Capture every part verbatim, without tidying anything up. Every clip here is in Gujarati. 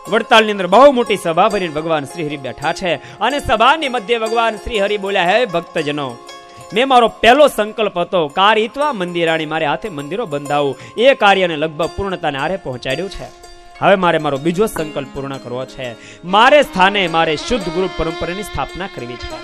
વડતાલની અંદર બહુ મોટી સભા ભરીને ભગવાન શ્રી હરિ બેઠા છે અને સભાની મધ્ય ભગવાન શ્રી હરિ બોલ્યા, હે ભક્તજનો, મેં મારો પહેલો સંકલ્પ હતો કારિત્વા મંદિરાણી, મારે હાથે મંદિરો બંધાવું, એ કાર્યને લગભગ પૂર્ણતાને આરે પહોંચાડ્યું છે. હવે મારે મારો બીજો સંકલ્પ પૂર્ણ કરવો છે. મારે સ્થાને મારે શુદ્ધ ગુરુ પરંપરાની સ્થાપના કરવી છે.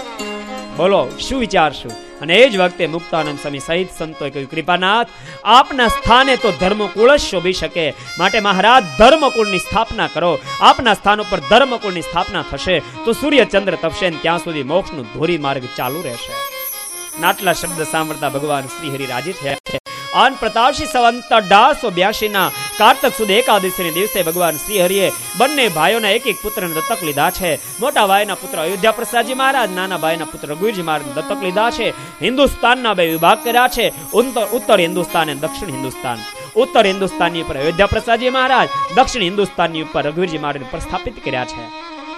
બોલો શું વિચારશું? અને એ જ વખતે મુક્તાનંદ સ્વામી સહિત સંતોએ કહ્યું, કૃપાનાથ, આપના સ્થાને તો ધર્મકુળ જ શોભી શકે, માટે મહારાજ ધર્મકુળની સ્થાપના કરો. આપના સ્થાન ઉપર ધર્મકુળની સ્થાપના થશે તો સૂર્ય ચંદ્ર તપશે, ત્યાં સુધી મોક્ષનું ધોરી માર્ગ ચાલુ રહેશે. આટલા શબ્દ સાંભળતા ભગવાન શ્રી હરિ રાજી થયા છે. આન પ્રતાપસિંહ સંવંત અઢારસો બ્યાસી ના કારતક સુદ એકાદશી દિવસે ભગવાન શ્રી હરિએ બંને ભાઈઓના એક એક પુત્રને દત્તક લીધા છે. મોટા ભાઈના પુત્ર અયોધ્યા પ્રસાદજી મહારાજ, નાના ભાઈના પુત્ર રઘુવીરજી મહારાજ દત્તક લીધા છે. હિન્દુસ્તાનના બે વિભાગ કર્યા છે, ઉત્તર હિન્દુસ્તાન અને દક્ષિણ હિન્દુસ્તાન. ઉત્તર હિન્દુસ્તાનની ઉપર અયોધ્યા પ્રસાદજી મહારાજ, દક્ષિણ હિન્દુસ્તાનની ઉપર રઘુવીરજી મહારાજ પ્રસ્થાપિત કર્યા છે.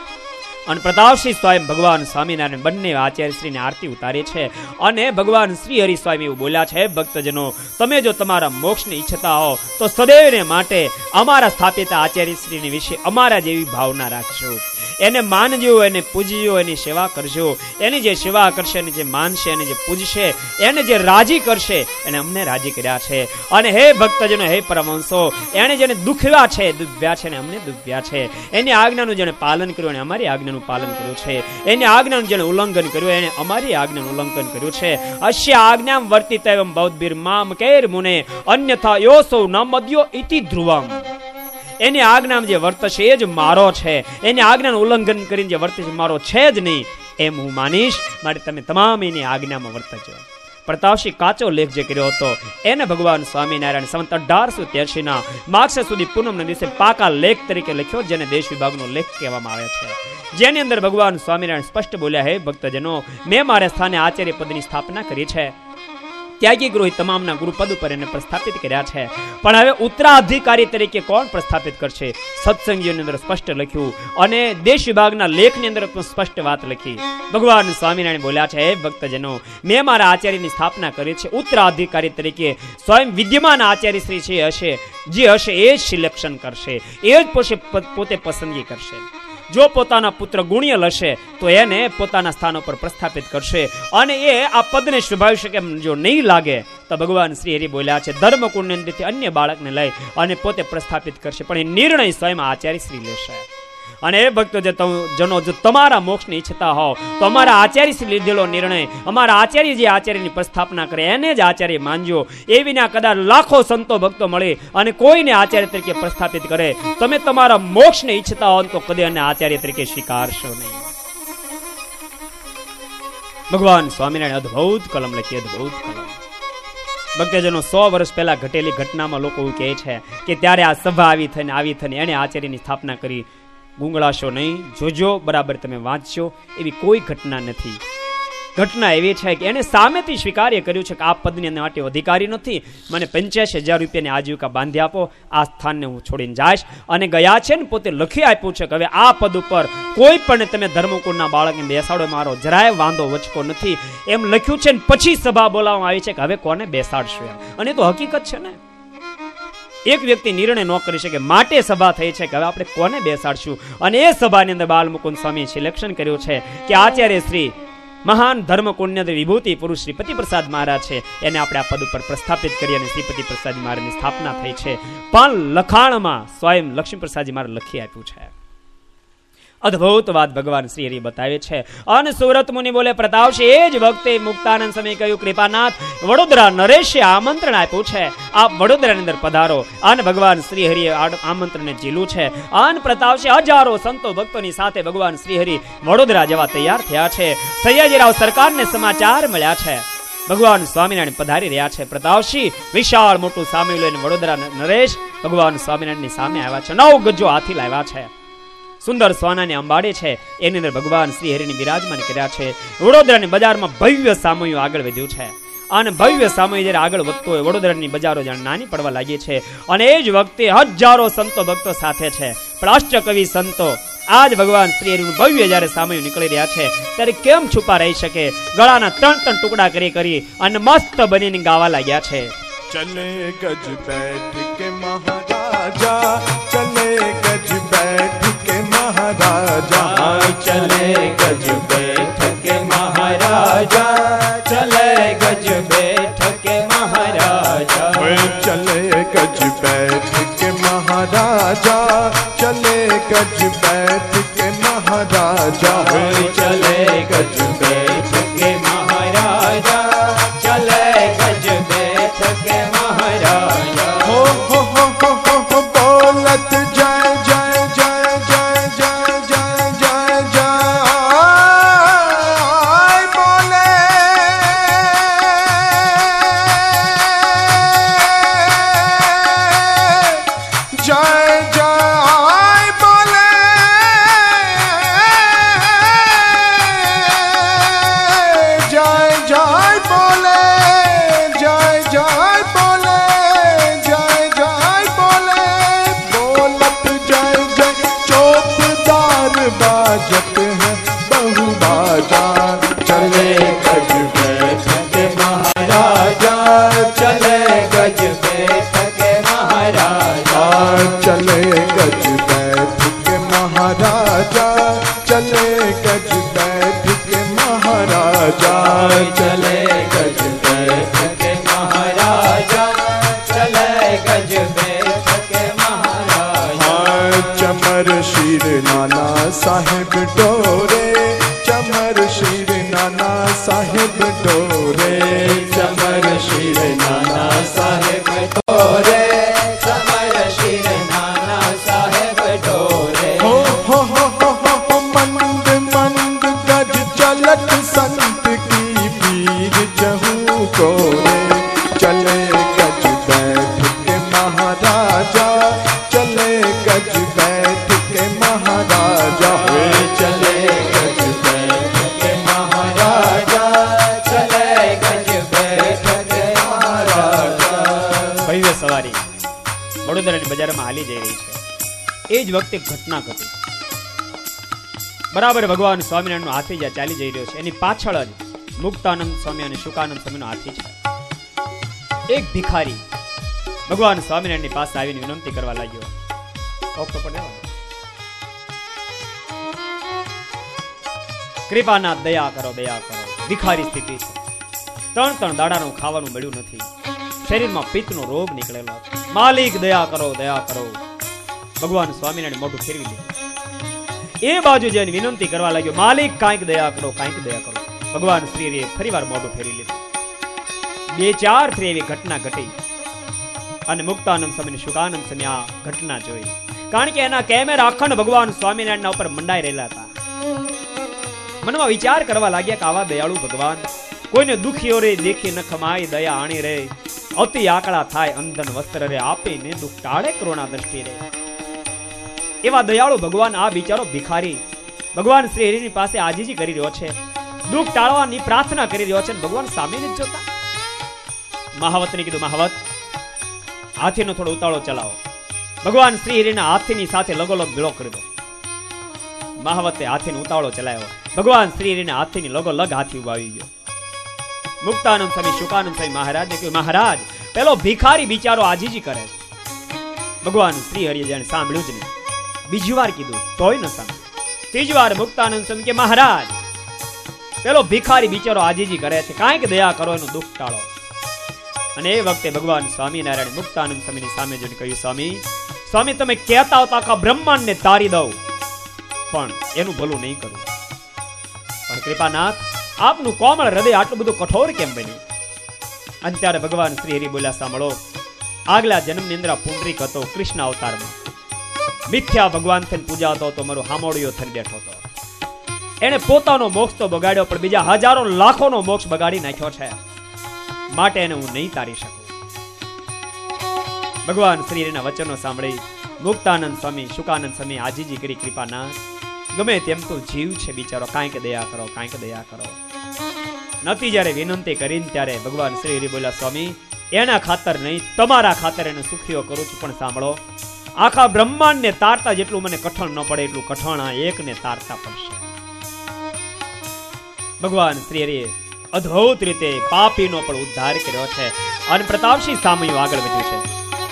અને પ્રતાપસિંહ સ્વયં ભગવાન સ્વામિનારાયણ બંને આચાર્યશ્રીની આરતી ઉતારી છે. અને ભગવાન શ્રી હરિ સ્વામી એવું બોલ્યા છે, ભક્તજનો, તમે જો તમારા મોક્ષને ઈચ્છતા હો તો સદૈવને માટે અમારા સ્થાપિત આચાર્યશ્રીની વિશે અમારા જેવી ભાવના રાખજો. એને માનજો, એને પૂજજો, એની સેવા કરજો. એની જે સેવા કરશે, એને જે માનશે, એને જે પૂજશે, એને જે રાજી કરશે, એને અમને રાજી કર્યા છે. અને હે ભક્તજનો, હે પરમહંસો, એને જેને દુખ્યા છે, દુભ્યા છે, ને અમને દુભ્યા છે. એની આજ્ઞાનું જેને પાલન કર્યું અને અમારી આજ્ઞાનું પાલન કર્યું છે. એની આજ્ઞાનું જેને ઉલ્લંઘન કર્યું, એને અમારી આજ્ઞાનું ઉલ્લંઘન કર્યું છે. અશ્ય આજ્ઞામ વર્તિત એવમ બૌદ્ધબીર મામ કેર મુને અન્યથા યોસો ન મદ્યો ઇતિ ધ્રુવમ. એની આજ્ઞામાં જે વર્તશે એ જ મારો છે. એની આજ્ઞાનું ઉલ્લંઘન કરીને જે વર્તશે મારો છે જ નહીં એમ હું માનીશ. માટે તમે તમામ એની આજ્ઞામાં વર્તજો. પ્રતાપસિંહ કાચો લેખ જે કર્યો હતો એને ભગવાન સ્વામિનારાયણ સંવત અઢારસો ત્યાસી ના માક્ષર સુધી પૂનમના દિવસે પાકા લેખ તરીકે લખ્યો, જેને દેશ વિભાગનો લેખ કહેવામાં આવે છે. જેની અંદર ભગવાન સ્વામિનારાયણ સ્પષ્ટ બોલ્યા, હે ભક્તજનો, મેં મારા સ્થાને આચાર્ય પદની સ્થાપના કરી છે. ત્યાગી ગૃહી તમામના ગુરુપદ ઉપર એને પ્રસ્થાપિત કર્યા છે. પણ હવે ઉત્તરાધિકારી તરીકે કોણ પ્રસ્થાપિત કરશે? સત્સંગીઓની અંદર સ્પષ્ટ લખ્યું અને દેશ વિભાગના લેખની અંદર સ્પષ્ટ વાત લખી. ભગવાન સ્વામિનારાયણ બોલ્યા છે, હે ભક્તજનો, મેં મારા આચાર્યની સ્થાપના કરી છે. ઉત્તરાધિકારી તરીકે સ્વયં વિદ્યમાન આચાર્ય શ્રી છે હશે, જે હશે એ જ સિલેક્શન કરશે, એ જ પોતે પસંદગી કરશે. જો પોતાના પુત્ર ગુણિયલ હશે તો એને પોતાના સ્થાન પર પ્રસ્થાપિત કરશે. અને એ આ પદને સ્વભાવી શકે એમ જો નહીં લાગે તો ભગવાન શ્રી હરિ બોલ્યા છે, ધર્મકુળની અંદરથી અન્ય બાળકને લઈ અને પોતે પ્રસ્થાપિત કરશે. પણ એ નિર્ણય સ્વયં આચાર્ય શ્રી લેશે. અને એ ભક્તો જે જનો જો તમારા મોક્ષની ઈચ્છતા હો તો અમારા આચાર્ય શ્રી લીધેલો નિર્ણય, અમારા આચાર્ય જે આચાર્યની પ્રસ્થાપના કરે એને જ આચાર્ય માનજો. એ વિના કદાચ લાખો સંતો ભક્તો મળે અને કોઈને આચાર્ય તરીકે પ્રસ્થાપિત કરે, તમે તમારા મોક્ષને ઈચ્છતા હો તો કદી એને આચાર્ય તરીકે સ્વીકારશો નહીં. ભગવાન સ્વામિનારાયણ અદભુત કલમ લખી, અદભુત કલમ. ભક્તજનો, સો વર્ષ પહેલા ઘટેલી ઘટનામાં લોકો એવું કહે છે કે ત્યારે આ સભા આવી થઈને આવી થઈને એને આચાર્યની સ્થાપના કરી. ગુંગળાશો નહીં, જોજો, બરાબર તમે વાંચશો. એવી કોઈ ઘટના નથી. ઘટના એવી છે કે એને સામેથી સ્વીકાર્ય કર્યું છે કે આ પદની માટે અધિકારી નથી, મને પંચ્યાસી હજાર રૂપિયાની આજીવિકા બાંધી આપો, આ સ્થાનને હું છોડીને જઈશ. અને ગયા છે ને પોતે લખી આપ્યું છે કે હવે આ પદ ઉપર કોઈ પણ તમે ધર્મકુળના બાળકને બેસાડો, મારો જરાય વાંધો વચકો નથી એમ લખ્યું છે. ને પછી સભા બોલાવવામાં આવી છે કે હવે કોને બેસાડશું એમ. અને તો હકીકત છે ને, એક વ્યક્તિ નિર્ણય ન કરી શકે, માટે સભા થઈ છે કે હવે આપણે કોને બેસાડશું. અને એ સભાની અંદર બાલમુકુંદ સ્વામી સિલેક્શન કર્યું છે કે આચાર્ય શ્રી મહાન ધર્મકુળની અંદર વિભૂતિ પુરુષ શ્રીપતિ પ્રસાદ મહારાજ છે, એને આપણે આ પદ ઉપર પ્રસ્થાપિત કરી અને શ્રીપતિ પ્રસાદ મહારાજની સ્થાપના થઈ છે. પણ લખાણમાં સ્વયં લક્ષ્મી પ્રસાદજી મહારાજ લખી આપ્યું છે. અદભુત વાત ભગવાન શ્રી હરિ બતાવે છે. અને સુરત મુનિ બોલે, પ્રતાપસિંહ એ જ વખતે મુક્તાનંદ સ્વામી કહ્યું, કૃપાનાથ, વડોદરા નરેશે આમંત્રણ આપ્યું છે, આપ વડોદરાની અંદર પધારો. અને ભગવાન શ્રી હરિએ આમંત્રણને ઝીલું છે. અને પ્રતાપસિંહ હજારો સંતો ભક્તોની સાથે ભગવાન શ્રી હરિ વડોદરા જવા તૈયાર થયા છે. સયાજીરાવ સરકારને સમાચાર મળ્યા છે ભગવાન સ્વામિનારાયણ પધારી રહ્યા છે. પ્રતાપસિંહ વિશાળ મોટું સામે લઈને વડોદરા નરેશ ભગવાન સ્વામિનારાયણની સામે આવ્યા છે. નવ ગજો હાથી લાવ્યા છે. સુંદર સોનાની અંબાડી છે, એની અંદર ભગવાન શ્રી હરિની બિરાજમાન કર્યા છે. વડોદરાની બજારમાં ભવ્ય સામયું આગળ વધ્યું છે. અને ભવ્ય સામય જયારે આગળ વધતો હોય વડોદરાની બજારો જાણે નાની પડવા લાગી છે. અને એ જ વખતે હજારો સંતો ભક્તો સાથે છે. પણ અષ્ટકવિ સંતો આજ ભગવાન શ્રી હરિનું ભવ્ય જયારે સામયું નીકળી રહ્યા છે ત્યારે કેમ છુપા રહી શકે? ગળાના ત્રણ ત્રણ ટુકડા કરી કરી અને મસ્ત બનીને ગાવા લાગ્યા છે. ચલે ગજ બેઠ કે મહારાજા, ચલે ગજ બેઠ महाराजा चले गज बैठ के महाराजा चले गज बैठ के महाराजा चले गज बैठ के महाराजा हो हो हो हो हो हो बोलत जय जय जय जय जय जय जय जय बोले जय जय बोले जय जय बोले जय जय बोले जय जय बोले बोलत जय जय चौकीदार बाजत है बहु बाजा चले गज बैठ के महाराजा चले गज बैठ के महाराजा चले गज बैठ के महाराजा चले गज बैठ के महाराजा चले गज बैठ के महाराजा चले गज बैठ के महाराजा चमर शीर नाना साहेब डोरे चमर शीर नाना साहेब डोरे चमर शीर नाना साहेब डोरे चमर शीर नाना साहेब डोरे हो हो हो हो हो हो मंद मंद गज चलत संत की पीर जहू कोरे चले गज बैठ के महाराजा चले गज बैठ के महाराजा चले गज बैठ के महाराजा चले गज बैठ के महाराजा ભવ્ય સવારી વડોદરાની બજારમાં હાલી જઈ રહી છે એ જ વખતે ઘટના ઘટી બરાબર ભગવાન સ્વામિનારાયણનો હાથી જ્યાં ચાલી જઈ રહ્યો છે એની પાછળ જ મુક્તાનંદ સ્વામી અને શુકાનંદ સ્વામીનો હાથી છે એક ભિખારી ભગવાન સ્વામિનારાયણની પાસે આવીને વિનંતી કરવા લાગ્યો કૃપાનાથ દયા કરો દયા કરો ભિખારી સ્થિતિ છે ત્રણ ત્રણ દાડાનું ખાવાનું મળ્યું નથી શરીરમાં પિત્તનો રોગ નીકળેલો છે માલિક દયા કરો દયા કરો ભગવાન સ્વામિનારાયણ મોઢું ફેરવી લીધું એ બાજુ જઈને વિનંતી કરવા લાગ્યો માલિક કાંઈક દયા કરો કાંઈક દયા કરો ભગવાન શ્રીએ ફરીવાર મોઢું ફેરવી લીધું બે ચાર ફરી એવી ઘટના ઘટી અને મુક્તાનંદ સ્વામી શુકાનંદ સ્વામી આ ઘટના જોઈ કારણ કે એના કેમેરા અખંડ ભગવાન સ્વામિનારાયણના ઉપર મંડાઈ રહેલા હતા મનમાં વિચાર કરવા લાગ્યા કે આવા દયાળુ ભગવાન કોઈને દુખીઓ રે દેખી ન ખમાય દયા આણી રે અતિ આકળા થાય અંધન વસ્ત્ર રે આપીને દુઃખ ટાળે કરુણા દ્રષ્ટિ રે એવા દયાળુ ભગવાન આ બિચારો ભિખારી ભગવાન શ્રી હરિની પાસે આજીજી કરી રહ્યો છે દુઃખ ટાળવાની પ્રાર્થના કરી રહ્યો છે ભગવાન સામે જ જોતા મહાવતને કીધું મહાવત હાથીનો થોડો ઉતાળો ચલાવો ભગવાન શ્રી હરિના હાથીની સાથે લગોલગ ભેળો કરી દો મહાવતે હાથીનો ઉતાળો ચલાવ્યો ભગવાન શ્રી હરિના હાથીની લગોલગ હાથી ઉભા આવી ગયો મુક્તાનંદ સ્વામી શુકાનંદ સ્વામી મહારાજને કહ્યું મહારાજ પેલો ભિખારી બિચારો આજીજી કરે છે ભગવાન શ્રી હરિએ જાણે સાંભળ્યું જ નહીં બીજી વાર કીધું તોય ન સાંભળ્યું ત્રીજી વાર મુક્તાનંદ સ્વામી કે મહારાજ પેલો ભિખારી બિચારો આજીજી કરે છે કાંઈક દયા કરો એનું દુઃખ ટાળો અને એ વખતે ભગવાન સ્વામિનારાયણ મુક્તાનંદ સ્વામીની સામે જોઈને કહ્યું સ્વામી સ્વામી તમે કહેતા હતા આખા બ્રહ્માંડને તારી દઉં પણ એનું ભલું નહીં કરું પણ કૃપાનાથ આપનું કોમળ હૃદય આટલું બધું કઠોર કેમ બન્યું અને ત્યારે ભગવાન શ્રી હરિ બોલ્યા સાંભળો આગલા જન્મની અંદર પુંડરીક હતો કૃષ્ણ અવતારમાં મિથ્યા ભગવાન થઈને પૂજાતો હતો મારો હામોડિયો થઈને બેઠો હતો એને પોતાનો મોક્ષ તો બગાડ્યો પણ બીજા હજારો લાખોનો મોક્ષ બગાડી નાખ્યો છે માટે એને હું નહીં તારી શકું ભગવાન શ્રી હરિના વચનો સાંભળી મુક્તાનંદ સ્વામી શુકાનંદ સ્વામી આજીજી કરી કૃપાનાથ ગમે તેમ તો જીવ છે બિચારો કાંઈક દયા કરો કાંઈક દયા કરો નથી જ્યારે વિનંતી કરીને ત્યારે ભગવાન શ્રી હરિ બોલ્યા સ્વામી એના ખાતર નહીં તમારા ખાતર એને સુખીઓ કરું છું પણ સાંભળો આખા બ્રહ્માંડને તારતા જેટલું મને કઠણ ન પડે એટલું કઠણ આ એકને તારતા પડશે ભગવાન શ્રી હરિએ અદ્ભુત રીતે પાપીનો પણ ઉદ્ધાર કર્યો છે અને પ્રતાપસિંહ સામયું આગળ વધ્યું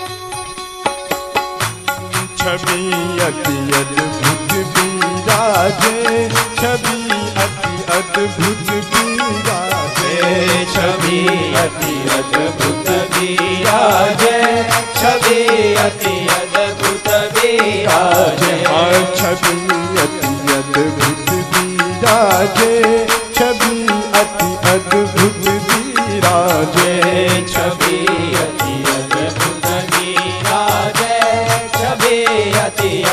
છે છબી અતિ અદ્ભુત બિરાજે છબી અતિ અદ્ભુત બિરાજે છબી અતિ અદ્ભુત બિરાજે છબી અતિ અદ્ભુત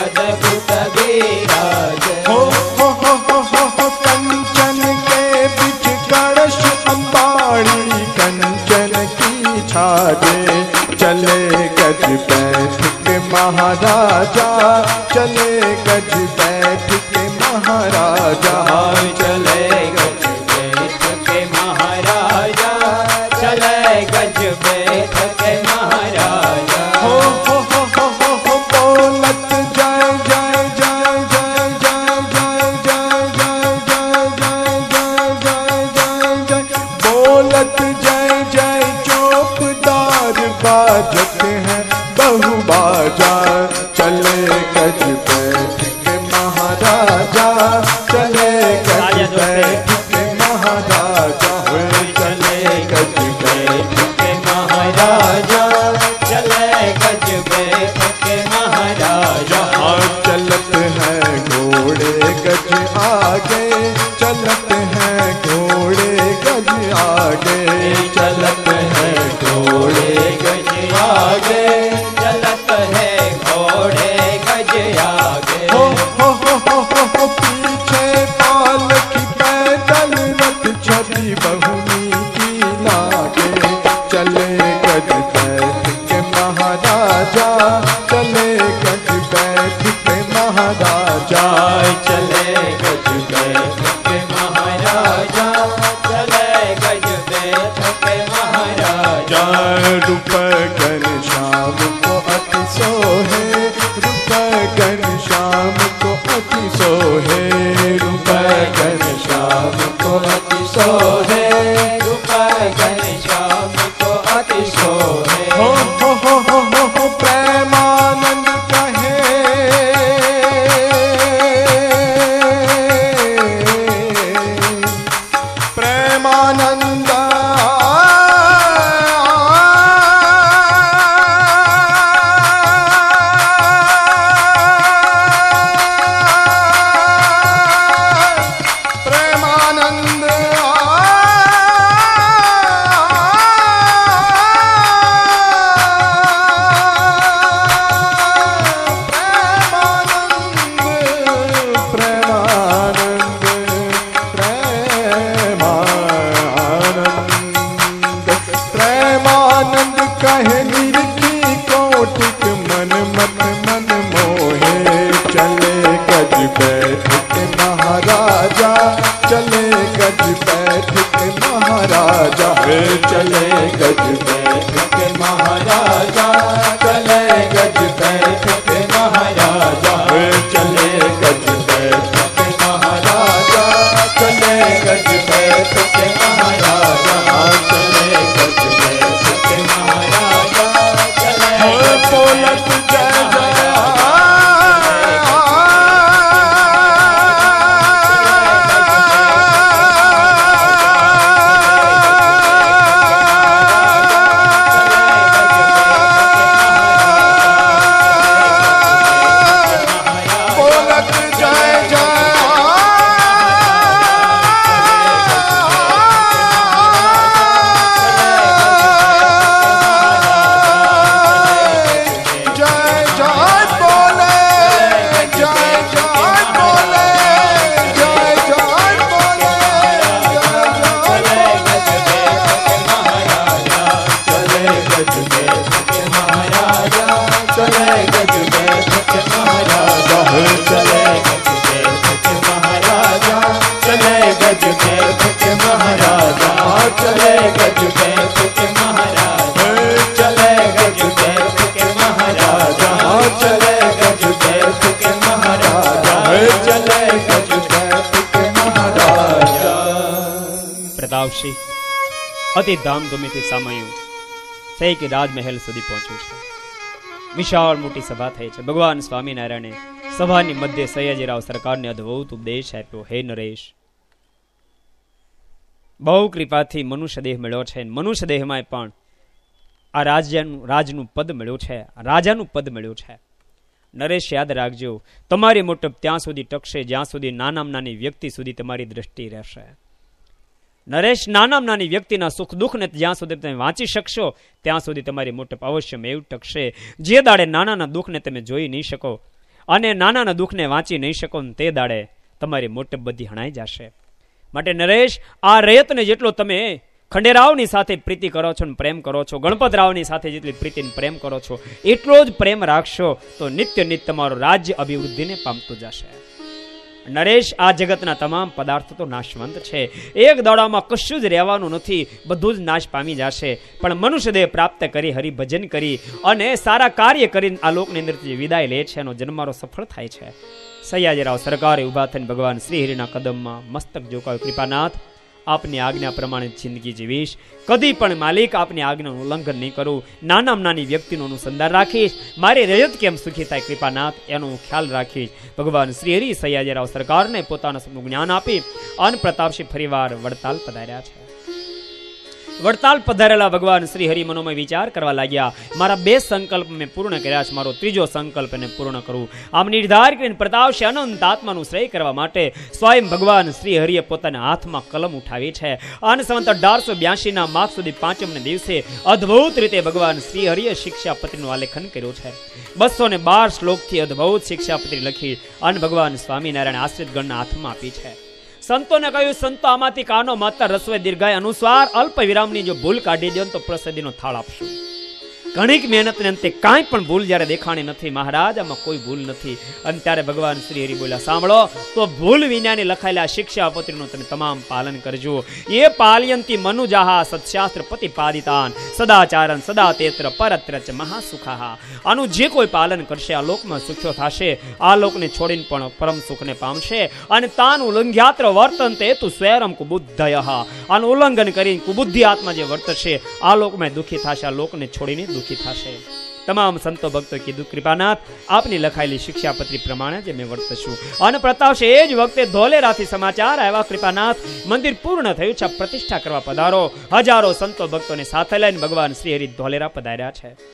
अद्भुत विराज। हो हो हो हो हो हो कंचन के बीच कलश अंबाड़ी कंचन की छाजे चले गज बैठ के महाराजा चले गज बैठ के महाराजा चले गज बैठ के महाराजा चले गज बैठ के महाराजा। हो हो हो हो हो हो बोलत जय जय जय जय जय जय जय जय जय जय जय जय जय बोलत जय जय चौकदार बाजत हैं बहु बाजा चले गज बैठ के महाराजा चले गज बैठ के महाराजा चले गज बैठ के महाराजा चले गज बैठ के महाराजा। चलत है घोड़े गज आगे चलत है घोड़े गज आगे चलत है घोड़े गज आगे चलत है घोड़े गज आगे। हो हो हो हो हो हो पीछे पालकी पैदल रथ छवि बहुनी की लागे चले गज बैठ के महाराजा चले गज बैठ के महाराजा चले गज बैठ के महाराजा चले गज बैठ के महाराजा। रूप घन श्याम को अति सोहे रूप घन श्याम को अति सोहे रूप घन श्याम को अति सोहे रूप घन श्याम को अति सोहे। हो हो हो हो हो हो प्रेमानंद कहे प्रेमानंद प्रेमानंद प्रेमानंद प्रेमानंद प्रेमानंद कहे निरखी कोटिक मन मत मन मोहे चले गज बैठ के महाराजा चले गज बैठ के महाराजा चले गज बैठ के महाराजा चले गज बैठ के महाराजा चले गज बैठ के महाराजा चले गज बैठ के महाराजा चले गज बैठ के महाराजा चले बोलत जय जय बोलत जय जय जय जय बोले जय जय बोले जय जय बोले चले गज बैठ के महाराजा चले गज बैठ के महाराजा चले गज बैठ के महाराजा चले गज बैठ के महाराजा चले गज बैठ के महाराजा चले गज बैठ के महाराजा चले गज बैठ के महाराजा चले गज बैठ के महाराजा। પ્રતાપસિંહ અતિ ધામધૂમીથી સામાયું છે કે રાજમહેલ સુધી પહોંચ્યું છે। વિશાળ મોટી સભા થઈ છે। ભગવાન સ્વામિનારાયણે સભાની મધ્ય સયાજીરાવ સરકારને અદ્ભુત ઉપદેશ આપ્યો। હે નરેશ, બહુ કૃપાથી મનુષ્ય દેહ મળ્યો છે। મનુષ્ય દેહમાં પણ આ રાજ્યનું રાજનું પદ મળ્યું છે, રાજાનું પદ મળ્યું છે। નરેશ યાદ રાખજો, તમારી મોટપ ત્યાં સુધી ટકશે જ્યાં સુધી નાનામાં નાની વ્યક્તિ સુધી તમારી દ્રષ્ટિ રહેશે। નરેશ, નાનામાં નાની વ્યક્તિના સુખ દુઃખને જ્યાં સુધી તમે વાંચી શકશો ત્યાં સુધી તમારી મોટપ અવશ્ય મેવ ટકશે। જે દાડે નાનાના દુઃખને તમે જોઈ નહીં શકો અને નાનાના દુઃખને વાંચી નહીં શકો ને તે દાડે તમારી મોટપ બધી હણાઈ જશે. માટે નરેશ, આ રેતને જેટલો તમે ખંડેરાવની સાથે પ્રીતિ કરો છો ને પ્રેમ કરો છો, ગણપતરાવની સાથે જેટલી પ્રીતિ ને પ્રેમ કરો છો, એટલો જ પ્રેમ રાખશો તો નિત્ય નિત્ય તમારું રાજ્ય અભિવૃદ્ધિને પામતું જશે. નરેશ, આ જગતના તમામ પદાર્થો તો નાશવંત છે. એક દાડામાં કશું જ રહેવાનું નથી, બધું જ નાશ પામી જશે. પણ મનુષ્ય દેહ પ્રાપ્ત કરી, હરિભજન કરી અને સારા કાર્ય કરીને આ લોકની અંદર જે વિદાય લે છે એનો જન્મારો સફળ થાય છે. સયાજીરાવ સરકારે ઉભા થઈને ભગવાન શ્રી હરિના કદમમાં મસ્તક ઝુકાવ્યું. કૃપાનાથ, આપની આજ્ઞા પ્રમાણે જિંદગી જીવીશ, કદી પણ માલિક આપની આજ્ઞાનું ઉલ્લંઘન નહીં કરું, નાનામાં નાની વ્યક્તિનું અનુસંધાન રાખીશ, મારી રજત કેમ સુખી થાય કૃપાનાથ એનો ખ્યાલ રાખીશ. ભગવાન શ્રી હરિ સયાજીરાવ સરકારને પોતાના સપનું જ્ઞાન આપી અને પ્રતાપસિંહ ફરીવાર વડતાલ પધાર્યા છે. વડતાલ પધારેલા ભગવાન શ્રી હરિ મનોમય વિચાર કરવા લાગ્યા. મારા બે સંકલ્પ મેં પૂર્ણ કર્યા છે, મારો ત્રીજો સંકલ્પ એને પૂર્ણ કરું. આમ નિર્ધાર કરીને પ્રતાપસિંહ અનંત આત્માનું શ્રેય કરવા માટે સ્વયં ભગવાન શ્રી હરિએ પોતાના હાથમાં કલમ ઉઠાવી છે. અને સંવત અઢારસો બ્યાસી ના માઘ સુધી પાંચમને દિવસે અદ્ભુત રીતે ભગવાન શ્રી હરિએ શિક્ષાપત્રીનું આલેખન કર્યું છે. બસો ને બાર શ્લોકથી અદ્ભુત શિક્ષાપત્રી લખી અને ભગવાન સ્વામિનારાયણ આશ્રિત ગણના હાથમાં આપી છે. સંતોને કહ્યું, સંતો આમાંથી કાનો માતા રસ્વ દીર્ઘાય અનુસ્વાર અલ્પ વિરામની જો ભૂલ કાઢી દો તો પ્રસિદ્ધિનો થાળ આપશું. ઘણીક મહેનતને અંતે કાંઈ પણ ભૂલ જ્યારે દેખાણી નથી, મહારાજ આમાં કોઈ ભૂલ નથી. અને ત્યારે ભગવાન શ્રી હરિ બોલ્યા, સાંભળો તો ભૂલ વિનાની લખાયેલા શિક્ષાપત્રીનું તમે તમામ પાલન કરજો. એ પાલયંતી મનુજાહા સત્શાસ્ત્ર પ્રતિપાદિતાન સદાચારન સદા તેત્ર પરત્ર ચ મહાસુખાહા. આનું જે કોઈ પાલન કરશે આ લોકમાં સુખ્યો થશે, આ લોકને છોડીને પણ પરમ સુખને પામશે. અને તાન ઉલ્લંઘ્યાત્ર વર્તનતે તુ સ્વયં કુબુદ્ધયઃ. આનું ઉલ્લંઘન કરીને કુબુદ્ધિ આત્મા જે વર્તશે આ લોકમાં દુઃખી થશે, આ લોકને છોડીને દુઃખી થશે. તમામ સંતો ભક્તો કીધું, કૃપાનાથ આપની લખાયેલી શિક્ષાપત્રી પ્રમાણે જ મેં વર્તશું. અને પ્રતાપસિંહ એ જ વખતે ધોલેરાથી સમાચાર આવ્યા, કૃપાનાથ મંદિર પૂર્ણ થયું છે, પ્રતિષ્ઠા કરવા પધારો. હજારો સંતો ભક્તોને સાથે લઈને ભગવાન શ્રી હરિ ધોલેરા પધાર્યા છે.